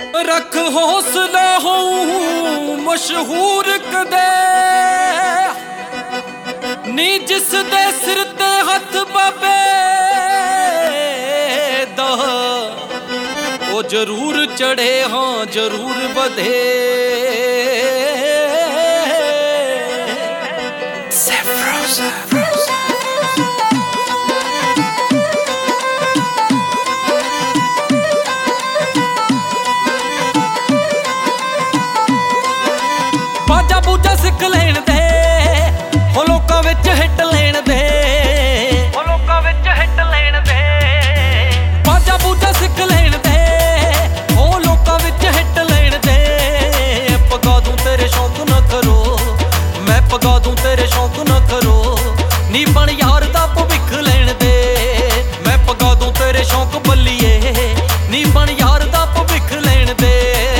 रख हौसला हो मशहूर कदे नी जिस दे सिर ते हथ बाबे दा ओ जरूर चढ़े हाँ जरूर बधे। बाजा बूजा सिख लेन दे हो लोकां विच हिट लेन दे, हो लोकां विच हिट लेन दे। बाजा बूजा सिख लेन दे हो लोकां विच हिट लेन दे। पगा दूं तेरे शौक न करो, मैं पगा दूं तेरे शौक न करो। नी बन यार दा भविख लेन दे, मैं पगा दूं तेरे शौक बल्लिए। नी बन यार दा भविख लेन दे।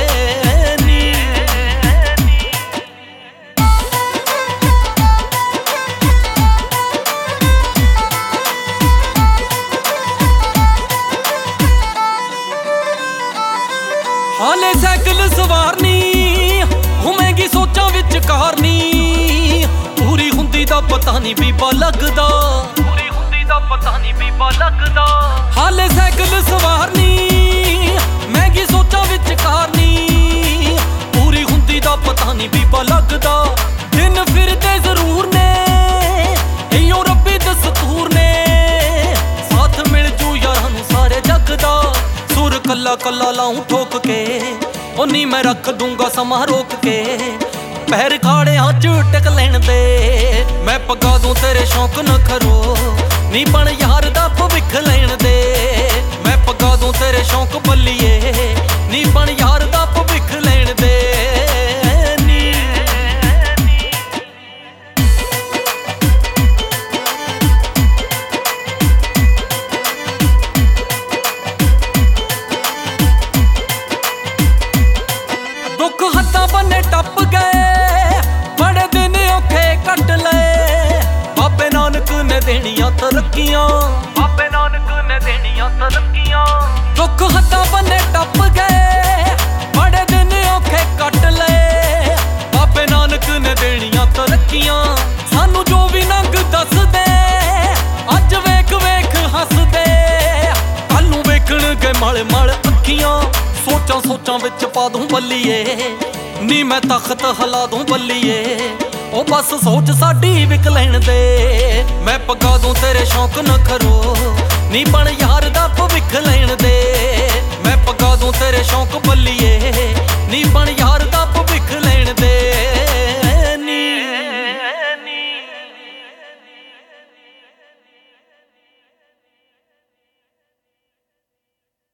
हाले साइकिल सवारनी घूमेगी सोचा विच कारनी। पूरी हुंदी दा पता नहीं बीबा लगदा, पूरी हुंदी दा पता नहीं बीबा लगदा। हाले साइकिल सवारनी महंगी सोचा विच कारनी। पूरी हुंदी दा पता नहीं बीबा लगदा। दिन फिरदे जरूर ने इयो रब्बी दस्तूर ने। साथ मिल जू यारां नूं सारे जग दा। सुर कल्ला कल्ला लाऊं ठोक के ओ नी मैं रख दूंगा समा रोक के। पैर खाड़े हाँ टिक लेन दे, मैं पगा दूं तेरे शौक न करो। नी बन यार दा भविख लेन दे, मैं पगा दूं तेरे शौक बल्लिए। नी बन यार दा भविख लेन दे। दुख हत्था बन्ने टप गए बड़े दिन औखे कट ले। बाबे नानक ने देनियां तरक्कियां, बाबे नानक ने देनियां तरक्कियां। दुख हत्था बन्ने टप गए बड़े दिन औखे कट ले। बाबे नानक ने देनियां तरक्कियां। सानू जो भी नंग दस दे अज वेख वेख हस दे। कल नूं वेखणगे मल मल अखियां। सोचां सोचां विच पा दूं बल्लिए, नी मैं तख्त हिला दूं बल्लिए। ओ बस सोच साडी विक लेन दे, मैं पगा दूं तेरे शौक न करो। नी बन यार दा भविख लेन दे, मैं पगा दूं तेरे शौक बल्लिए।